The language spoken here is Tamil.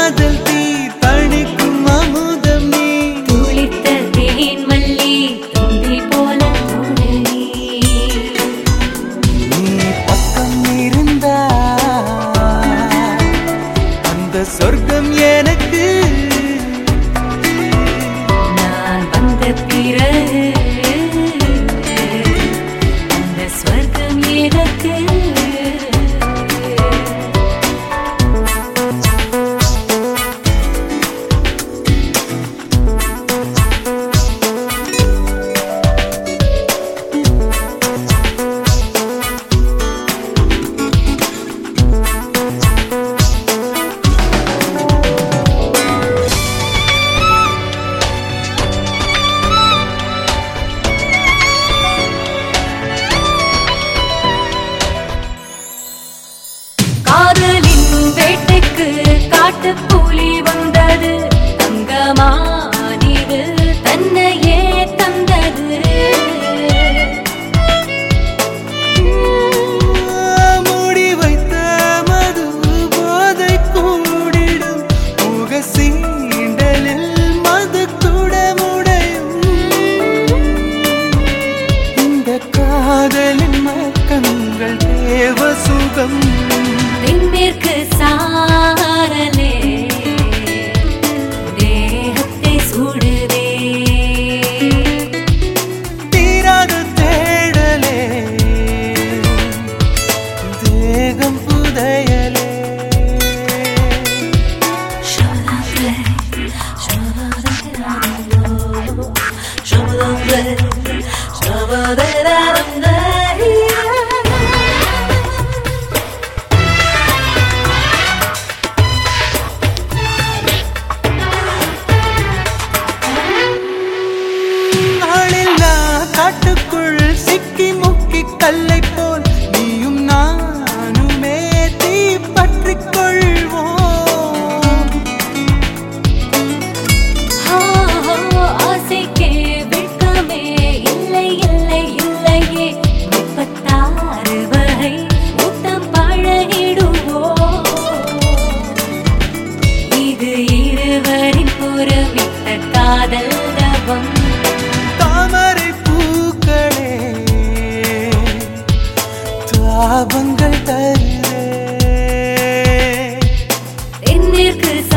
காதல் தீ தணிக்கும் அமுதம் நீ துளித்த தேன் மல்லி தும்பி போல தோழி நீ பக்கம் இருந்தா அந்த சொர்க்கம் எனக்கு நான் வந்த பிறகு அந்த ஸ்வர்க்கம் எனக்கு காதலின் வேட்டைக்கு காட்டுப்புலி வந்தது தங்கமானிது தன்னையே தந்தது மூடி வைத்த மது போதை கூடிடும் முக சீண்டலில் மது கூட முடையும் இந்த காதலின் மக்கங்கள் தேவ சுகம் தென்மேற்கு சாரலே தேகத்தை சுடுதே தீராத தேடலே தேகம் புதையலே நாளில்லா காட்டுக்குள் சிக்கி முக்கி கல்லை போல் நீயும் நானுமே தீ பற்றிக் கொள்வோம் ஆசைக்கே வெட்கமே இல்லை இல்லை இல்லையே 36 வகை முத்தம் பழகிடுவோம் இது இருவரின் புறமிட்ட காதல் தவம் தாமரை பூக்களே தாபங்கள் தருவே தென்மேற்கு